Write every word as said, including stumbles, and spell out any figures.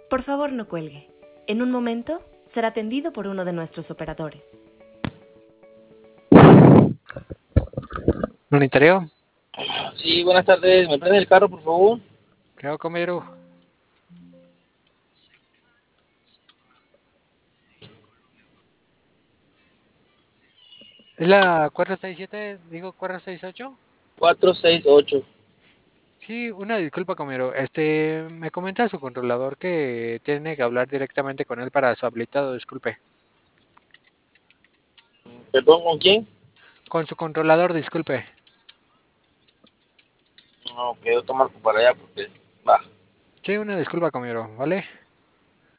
Por favor, no cuelgue. En un momento será atendido por uno de nuestros operadores. Monitoreo. Sí, buenas tardes. ¿Me prende el carro, por favor? ¿Qué hago, compañero? ¿Es la cuatro seis siete? Digo, cuatro seis ocho. cuatro seis ocho. Sí, una disculpa, compañero. Este, me comenta su controlador que tiene que hablar directamente con él para su habilitado, disculpe. ¿Perdón, con quién? Con su controlador, disculpe. No, quiero tomar para allá porque... Va. Sí, una disculpa, compañero, ¿vale?